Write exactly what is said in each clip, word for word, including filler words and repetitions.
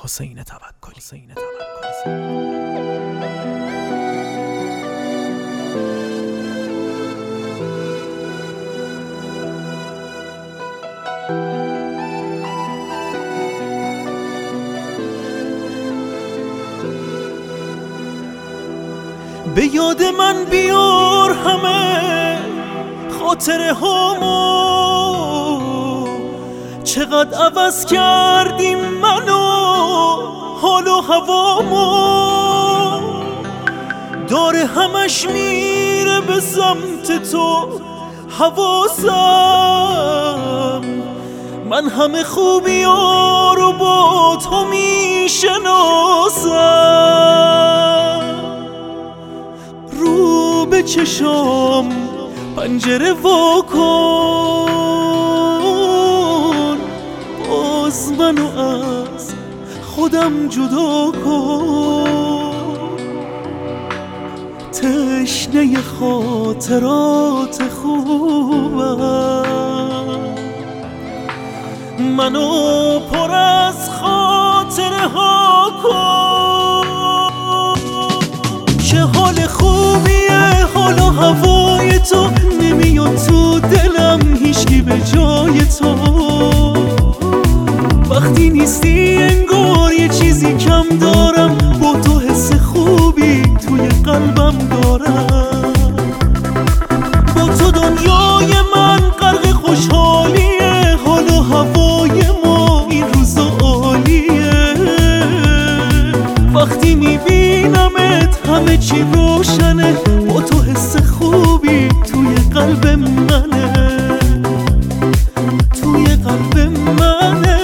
حسین توکلی. به یاد من بیار همه خاطره هامو، چقدر عوض کردیم منو حال و هوامو. داره همش میره به سمت تو حواسم، من همه خوبی ها رو با تو میشناسم. رو به چشام پنجره وا کن، باز منو از خودم جدا کن. تشنه خاطرات خوبم، منو پر از خاطره ها کن. چه حال خوبیه حال و هوای تو، نمیاد تو دلم هیچکی به جای تو. وقتی نیستی انگار یه چیزی کم دارم، با تو حس خوبی توی قلبم دارم. با تو دنیای من غرق خوشحالیه، حال و هوای ما این روزا عالیه. وقتی میبینمت همه چی روشنه، با تو حس خوبی توی قلب منه، توی قلب منه.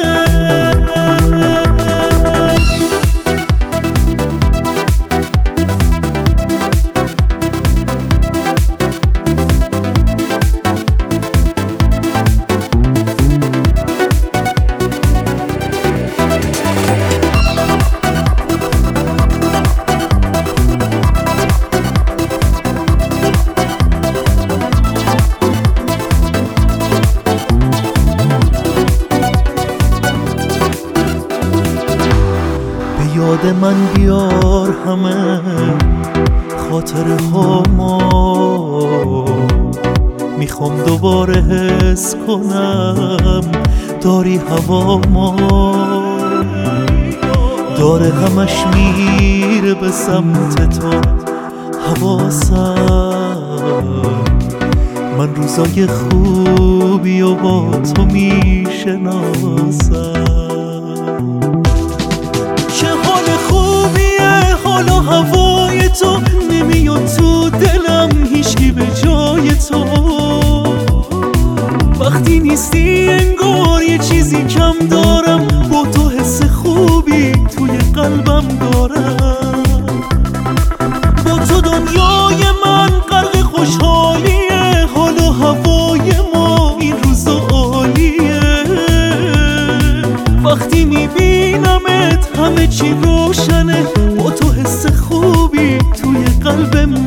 یاد من بیار همه خاطره هامو، میخوام دوباره حس کنم داری هوامو. داره همش میره به سمت تو حواسم، من روزای خوبی و با تو میشناسم. حال و هوای تو نمیاد تو دلم هیچکی به جای تو. وقتی نیستی انگار یه چیزی کم دارم، با تو حس خوبی توی قلبم دارم. با تو دنیای من غرق خوشحالیه، حال و هوای ما این روزا عالیه. وقتی میبینمت همه چی روشنه، با تو حس خوبی توی قلب